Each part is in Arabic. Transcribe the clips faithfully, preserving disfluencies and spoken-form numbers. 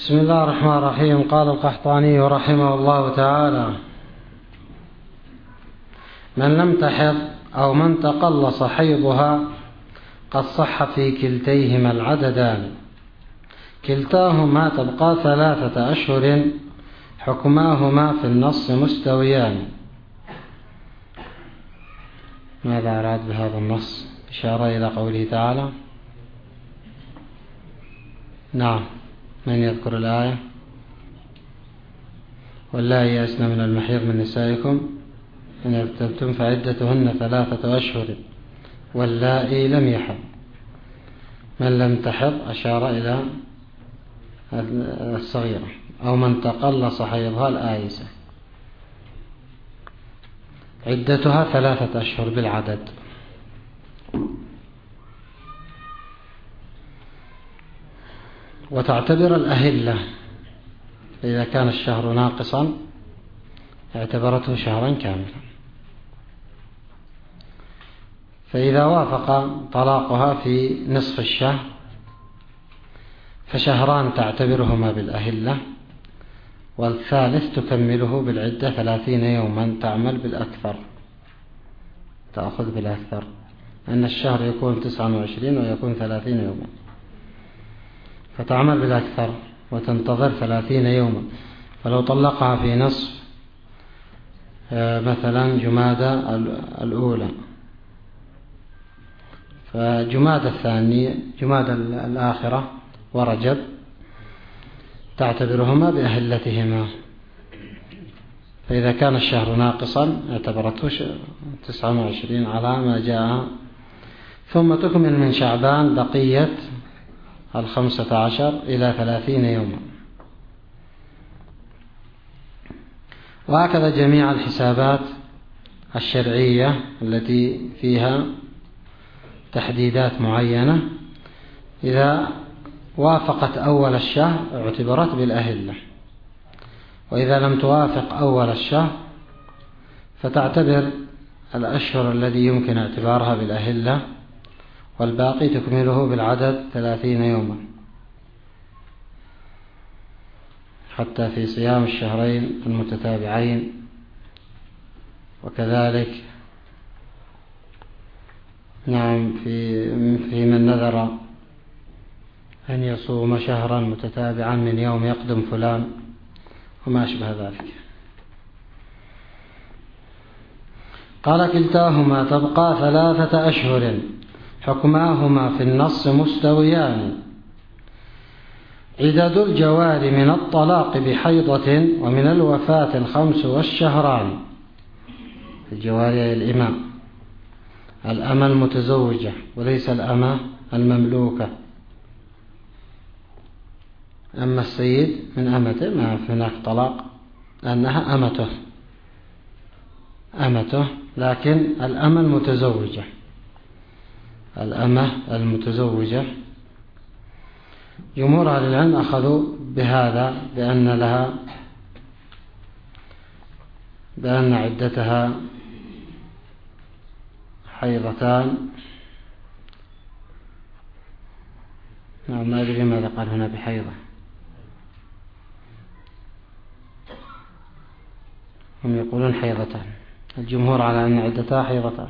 بسم الله الرحمن الرحيم. قال القحطاني رحمه الله تعالى: من لم تحض أو من تقلص حيضها قد صح في كلتيهما العددان، كلتاهما تبقى ثلاثة أشهر، حكماهما في النص مستويان. ماذا أراد بهذا النص؟ إشارة إلى قوله تعالى. نعم، من يذكر الآية؟ واللائي يئسن من المحيض من نسائكم إن ارتبتم فعدتهن ثلاثة أشهر واللائي لم يحض. من لم تحض أشار إلى الصغيرة، أو من تقلص حيضها الآيسة، عدتها ثلاثة أشهر بالعدد. وتعتبر الأهلة إذا كان الشهر ناقصا اعتبرته شهرا كاملا، فإذا وافق طلاقها في نصف الشهر فشهران تعتبرهما بالأهلة، والثالث تكمله بالعدة ثلاثين يوما، تعمل بالأكثر، تأخذ بالأكثر، أن الشهر يكون تسعة وعشرين ويكون ثلاثين يوما، فتعمل بالأكثر وتنتظر ثلاثين يوما. فلو طلقها في نصف مثلا جمادى الأولى، فجمادى الثانية جمادى الآخرة ورجب تعتبرهما بأهلتهما. فإذا كان الشهر ناقصا اعتبرته تسعة وعشرين على ما جاء، ثم تكمل من شعبان بقية الخمسة عشر إلى ثلاثين يوما. وهكذا جميع الحسابات الشرعية التي فيها تحديدات معينة، إذا وافقت أول الشهر اعتبرت بالأهلة، وإذا لم توافق أول الشهر فتعتبر الأشهر الذي يمكن اعتبارها بالأهلة، والباقي تكمله بالعدد ثلاثين يوما، حتى في صيام الشهرين المتتابعين. وكذلك نعم في في من نذر أن يصوم شهرا متتابعا من يوم يقدم فلان وما أشبه ذلك. قال: كلتاهما تبقى ثلاثة أشهر، حكماهما في النص مستويان، عدد الجوار من الطلاق بحيضة ومن الوفاة الخمس والشهران. الجواري الإماء، الأمة المتزوجة وليس الأمة المملوكة. أما السيد من أمته ما هناك طلاق لأنها أمته أمته لكن الأمة المتزوجة الأمة المتزوجة جمهور أهل العلم أخذوا بهذا بأن لها بأن عدتها حيضتان. نعم، ما أدري ماذا قال هنا بحيضة، هم يقولون حيضتان، الجمهور على أن عدتها حيضتان.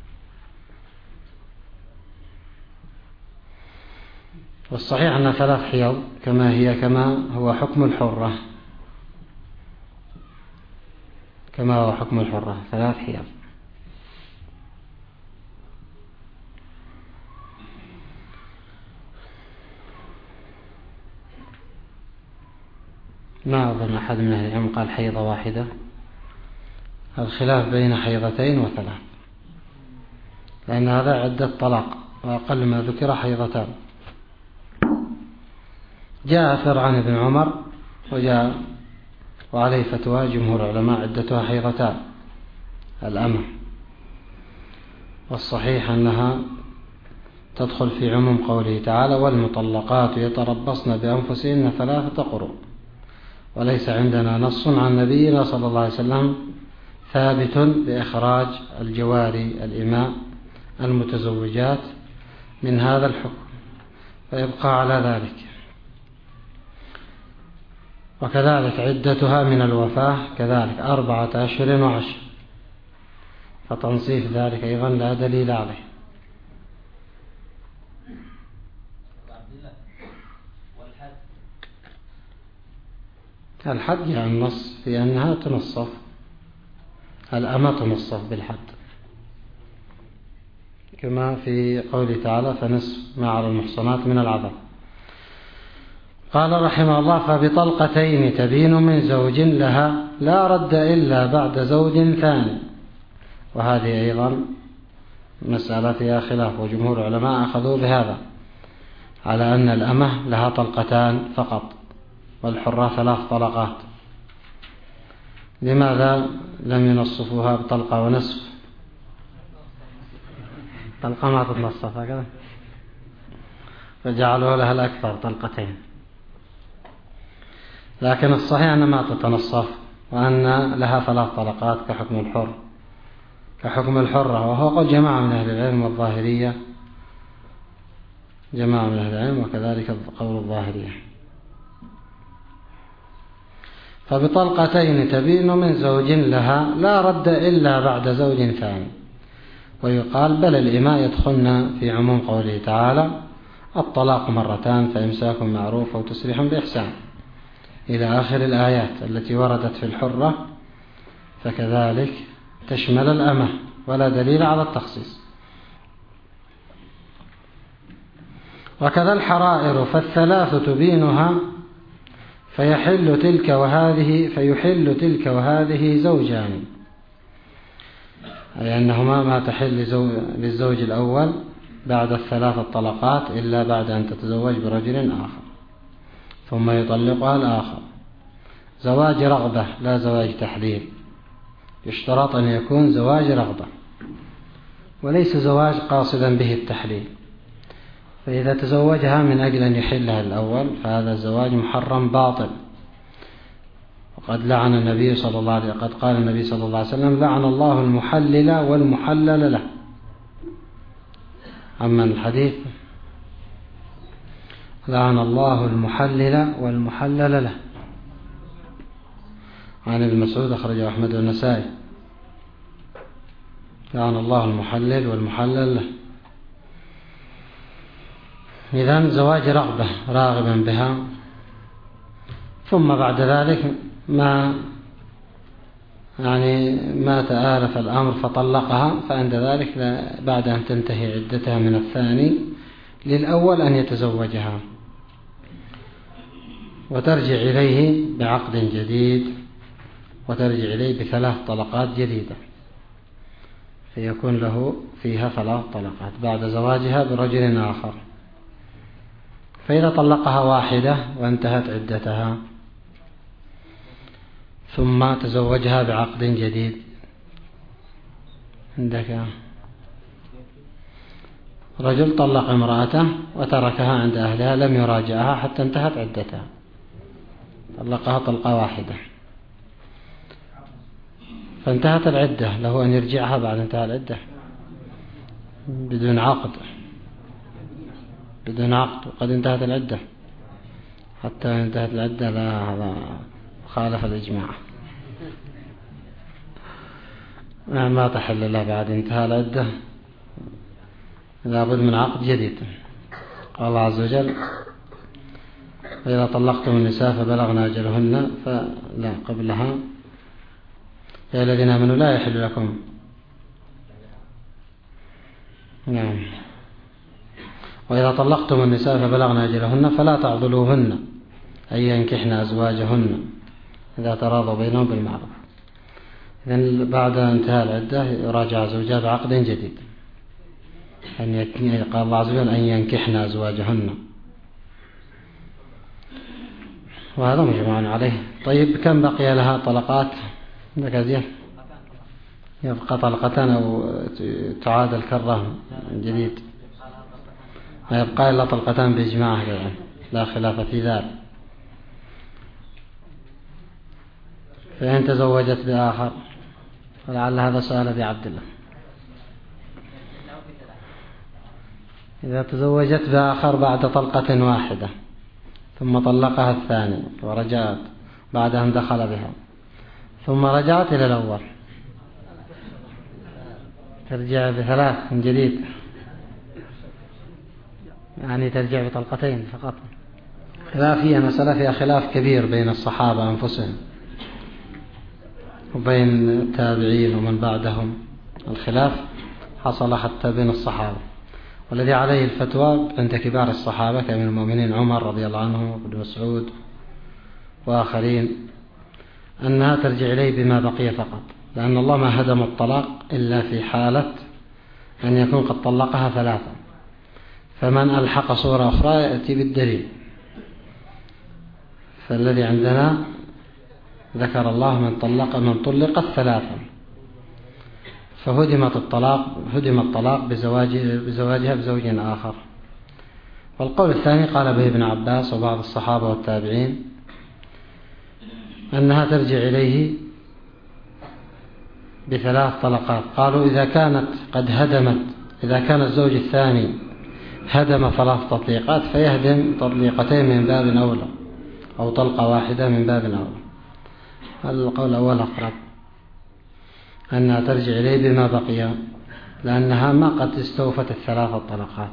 والصحيح أن ثلاث حيض كما هي كما هو حكم الحرة كما هو حكم الحرة ثلاث حيض. ما أظن أحد من أهل العلم قال حيضة واحدة، الخلاف بين حيضتين وثلاث، لأن هذا عدة طلاق، وأقل ما ذكر حيضتان. جاء أثر عن ابن عمر وجاء وعليه فتوى جمهور العلماء عدتها حيضتان الأمة، والصحيح أنها تدخل في عموم قوله تعالى: والمطلقات يتربصن بأنفسهن ثلاثة قروء. وليس عندنا نص عن نبينا صلى الله عليه وسلم ثابت بإخراج الجواري الإماء المتزوجات من هذا الحكم، فيبقى على ذلك. وكذلك عدتها من الوفاة كذلك أربعة أشهر وعشر، فتنصيف ذلك أيضا لا دليل عليه. الحد يعني النص في أنها تنصف، الأمة تنصف بالحد، كما في قوله تعالى فنصف ما على المحصنات من العذاب. قال رحمه الله فبطلقتين تبين من زوج لها لا رد إلا بعد زوج ثاني. وهذه أيضا مسألة فيها خلاف، وجمهور العلماء أخذوا بهذا على أن الأمة لها طلقتان فقط والحرة ثلاث طلقات. لماذا لم ينصفوها بطلقة ونصف؟ طلقة ما تتنصف هكذا، فجعلوا لها الأكثر طلقتين. لكن الصحيح أنها ما تتنصف، وأن لها ثلاث طلقات كحكم الحر كحكم الحرة، وهو قول جماعة من أهل العلم والظاهرية، جماعة من أهل العلم وكذلك قول الظاهرية. فبطلقتين تبين من زوج لها لا رد إلا بعد زوج ثاني. ويقال بل الإماء يدخلن في عموم قوله تعالى الطلاق مرتان فإمساك معروف أو تسريح بإحسان إلى آخر الآيات التي وردت في الحرة، فكذلك تشمل الأمة ولا دليل على التخصيص. وكذا الحرائر فالثلاث تبينها فيحل تلك وهذه فيحل تلك وهذه زوجان، أي أنهما ما تحل للزوج الأول بعد الثلاث الطلقات إلا بعد أن تتزوج برجل آخر ثم يطلقها الآخر. زواج رغبة لا زواج تحليل، يشترط أن يكون زواج رغبة وليس زواج قاصدا به التحليل. فإذا تزوجها من أجل أن يحلها الأول فهذا الزواج محرم باطل. وقد لعن النبي صلى الله عليه قد قال النبي صلى الله عليه وسلم لعن الله المحلل والمحلل له. أما الحديث لعن الله المحلل والمحلل له عن ابن مسعود أخرجه أحمد والنسائي، لعن الله المحلل والمحلل له. إذن زواج رغبة راغبا بها، ثم بعد ذلك ما يعني ما تآلف الأمر فطلقها، فعند ذلك بعد أن تنتهي عدتها من الثاني للأول أن يتزوجها وترجع إليه بعقد جديد، وترجع إليه بثلاث طلقات جديدة، فيكون له فيها ثلاث طلقات بعد زواجها برجل آخر. فإذا طلقها واحدة وانتهت عدتها ثم تزوجها بعقد جديد، عندك رجل طلق امرأته وتركها عند أهلها لم يراجعها حتى انتهت عدتها، طلقها طلقة واحدة فانتهت العدة، له أن يرجعها بعد انتهاء العدة بدون عقد بدون عقد وقد انتهت العدة. حتى انتهت العدة لا، هذا خالف الإجماع، ما تحل له بعد انتهاء العدة، لابد من عقد جديد. قال الله عز وجل وإذا طلقتم النساء فبلغن أجلهن فلا قبلها يا الذين آمنوا لا يحل لكم. نعم. وإذا طلقتم النساء فبلغن أجلهن فلا تعضلوهن أن ينكحن أزواجهن إذا تراضوا بينهم بالمعروف. إذن بعد انتهاء العدة يراجع زوجها بعقد جديد، أن قال الله عز وجل أن ينكحن أزواجهن، وهذا مجمع عليه. طيب كم بقي لها طلقات؟ بكازية يبقى طلقتان أو تعاد الكرة من جديد؟ ما يبقى إلا طلقتان بإجماع، لا خلاف في ذلك. فإن تزوجت بآخر، ولعل هذا سؤال أبي عبد الله، إذا تزوجت بآخر بعد طلقة واحدة ثم طلقها الثاني ورجعت بعد أن دخل بها، ثم رجعت إلى الأول، ترجع بثلاث من جديد، يعني ترجع بطلقتين فقط. لا، فيها مسألة فيها خلاف كبير بين الصحابة أنفسهم وبين التابعين ومن بعدهم. الخلاف حصل حتى بين الصحابة، والذي عليه الفتوى عند كبار الصحابة كأمير المؤمنين عمر رضي الله عنه وابن مسعود وآخرين أنها ترجع إليه بما بقي فقط، لأن الله ما هدم الطلاق إلا في حالة أن يكون قد طلقها ثلاثة، فمن ألحق صورة أخرى يأتي بالدليل. فالذي عندنا ذكر الله من طلق من طلقت ثلاثا، فهدمت الطلاق هدم الطلاق بزواجها بزوج آخر. والقول الثاني قال به ابن عباس وبعض الصحابة والتابعين أنها ترجع إليه بثلاث طلقات. قالوا إذا كانت قد هدمت إذا كان الزوج الثاني هدم ثلاث تطليقات فيهدم تطليقتين من باب أولى، أو طلقة واحدة من باب أولى. القول الأول أقرب، أنها ترجع إليه بما بقي، لأنها ما قد استوفت الثلاث الطلقات.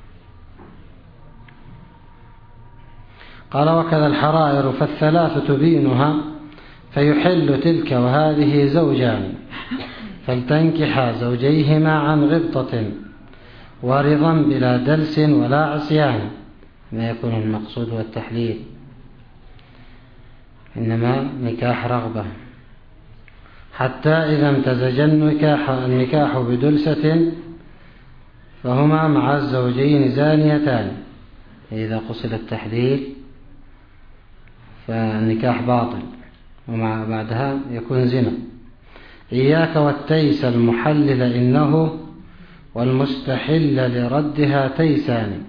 قال وكذا الحرائر فالثلاث تبينها، فيحل تلك وهذه زوجان، فلتنكح زوجيهما عن غبطة ورضا بلا دلس ولا عصيان، ما يكون المقصود والتحليل، إنما نكاح رغبة، حتى إذا امتزج النكاح, النكاح بدلسة فهما مع الزوجين زانيتان. إذا قصد التحليل فالنكاح باطل ومع بعدها يكون زنا. إياك والتيس المحلل إنه والمستحل لردها تيسان.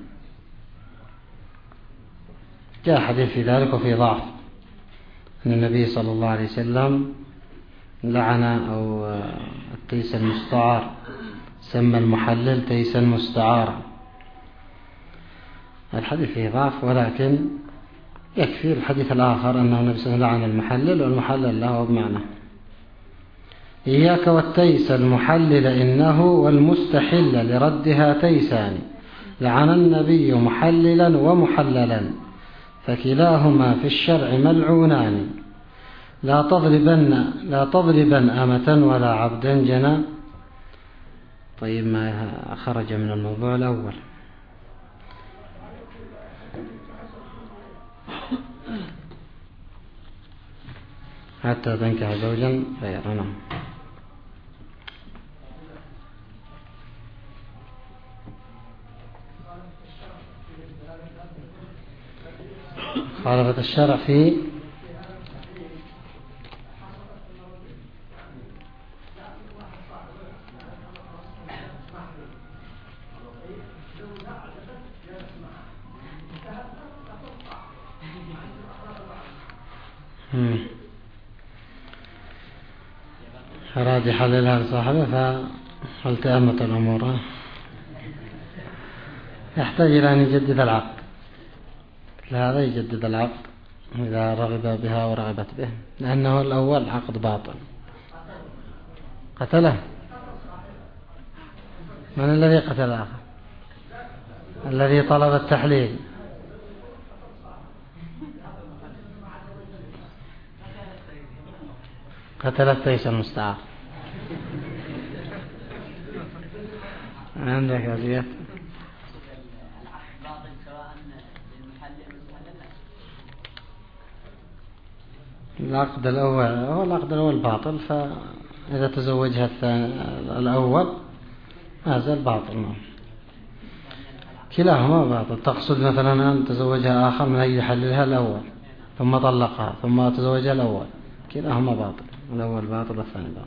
جاء حديث في ذلك وفي ضعف أن النبي صلى الله عليه وسلم لعن أو التيس المستعار، سمى المحلل تيسا مستعارا. الحديث فيه ضعف، ولكن يكفي الحديث الآخر أنه النبي صلى الله عليه وسلم لعن المحلل والمحلل له بمعنى. إياك والتيس المحلل إنه والمستحل لردها تيسان، لعن النبي محللا ومحللا فكلاهما في الشرع ملعونان. لا تضربن لا تضربن أمة ولا عبدا جنا. طيب، ما خرج من الموضوع الأول. حتى تنكح زوجا غيرنا. خالفت الشرع في أراد يحللها لصاحبه فالتأمت الأمور، يحتاج إلى أن يجدد العقد. هذا يجدد العقد إذا رغب بها ورغبت به، لأنه الأول عقد باطل. قتله من الذي قتل آخر؟ الذي طلب التحليل. قتل التيس المستعار. عندك أزيات؟ العقد الأول هو العقد الأول باطل، فإذا تزوجها الثاني الأول ما زال باطل. كلاهما باطل. تقصد مثلا أن تزوجها آخر من أجل حللها الأول ثم طلقها ثم تزوجها الأول، كلاهما باطل، الأول باطل والثاني باطل.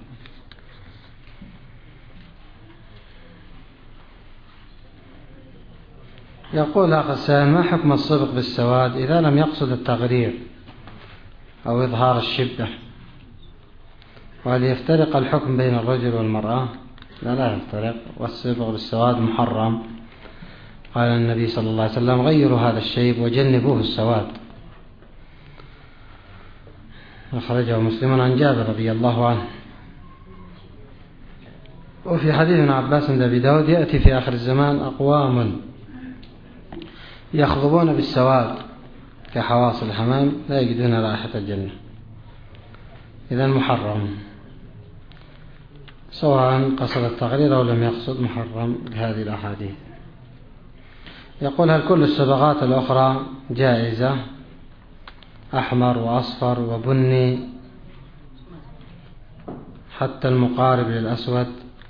يقول أخ السائل: ما حكم الصبغ بالسواد إذا لم يقصد التغرير أو إظهار الشبه؟ وهل يفترق الحكم بين الرجل والمرأة؟ لا لا يفترق، والصبغ بالسواد محرم. قال النبي صلى الله عليه وسلم: غيروا هذا الشيب وجنبوه السواد. أخرجه مسلم عن جابر رضي الله عنه. وفي حديث ابن عباس عند أبي داود يأتي في آخر الزمان أقوام يخضبون بالسواد كحواصل الحمام لا يجدون رائحة الجنة. إذن محرم، سواء قصد التغرير أو لم يقصد، محرم بهذه الأحاديث. يقول: هل كل الصبغات الأخرى جائزة؟ أحمر وأصفر وبني حتى المقارب للأسود،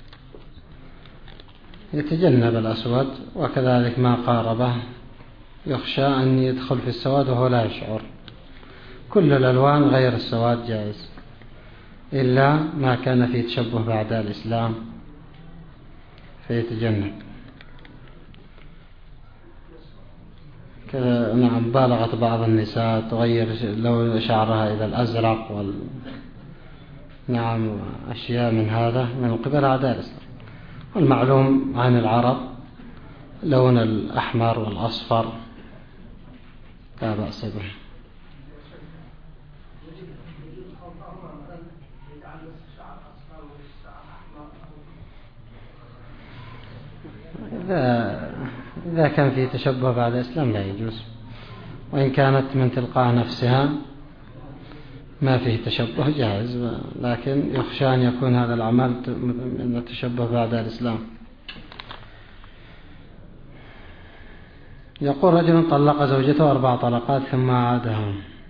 يتجنب الأسود، وكذلك ما قاربه يخشى أن يدخل في السواد وهو لا يشعر. كل الألوان غير السواد جائز، إلا ما كان فيه تشبه بعد الإسلام فيتجنب. نعم، بالغت بعض النساء تغير لون شعرها إلى الأزرق وال... نعم، أشياء من هذا من قبل أعداء الإسلام. والمعلوم عن العرب لون الأحمر والأصفر لا بأس به. إذا إذا كان في تشبه بعد الإسلام لا يجوز، وإن كانت من تلقاء نفسها ما فيه تشبه جائز، لكن يخشى أن يكون هذا العمل من التشبه بعد الإسلام. يقول: رجل طلق زوجته أربع طلقات ثم عادها.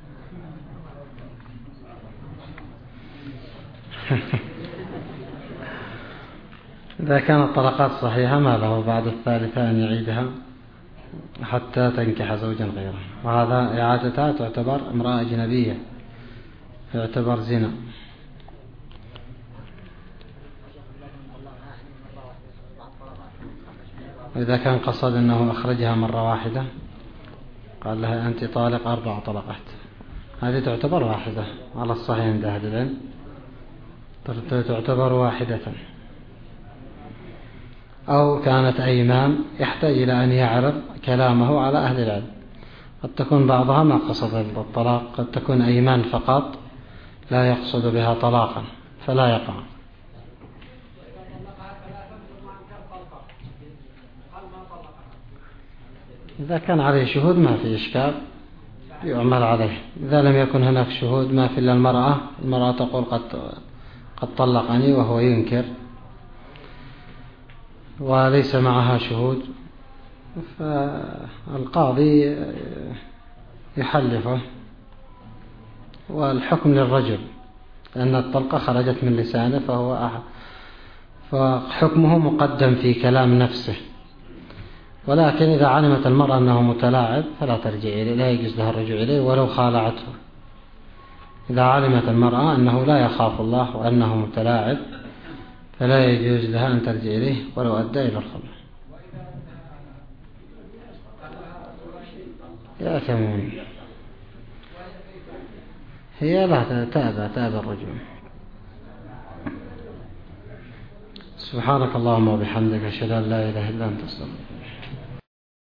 إذا كانت الطلقات صحيحة ما له بعد الثالثة أن يعيدها حتى تنكح زوجا غيره، وهذا إعادتها تعتبر امرأة أجنبية، يعتبر زنا. وإذا كان قصد أنه أخرجها مرة واحدة قال لها أنت طالق أربع طلقات، هذه تعتبر واحدة على الصحيح عند أهل العلم، تعتبر واحدة. أو كانت أيمان يحتاج إلى أن يعرض كلامه على أهل العلم، قد تكون بعضها ما قصد الطلاق، قد تكون أيمان فقط لا يقصد بها طلاقا فلا يقع. إذا كان عليه شهود ما في إشكال يعمل عليه. إذا لم يكن هناك شهود ما في إلا المرأة، المرأة تقول قد قد طلقني وهو ينكر وليس معها شهود، فالقاضي يحلفه، والحكم للرجل لأن الطلقة خرجت من لسانه، فهو فحكمه مقدم في كلام نفسه. ولكن إذا علمت المرأة أنه متلاعب فلا ترجع إليه، لا يجوز لها الرجوع إليه ولو خالعته. إذا علمت المرأة أنه لا يخاف الله وأنه متلاعب فلا يجوز لها أن ترجع إليه ولو أدى إلى الخلع. يأثمون، هي لا تأبى تأبى الرجوع. سبحانك اللهم وبحمدك أشهد أن لا إله إلا أنت أستغفرك.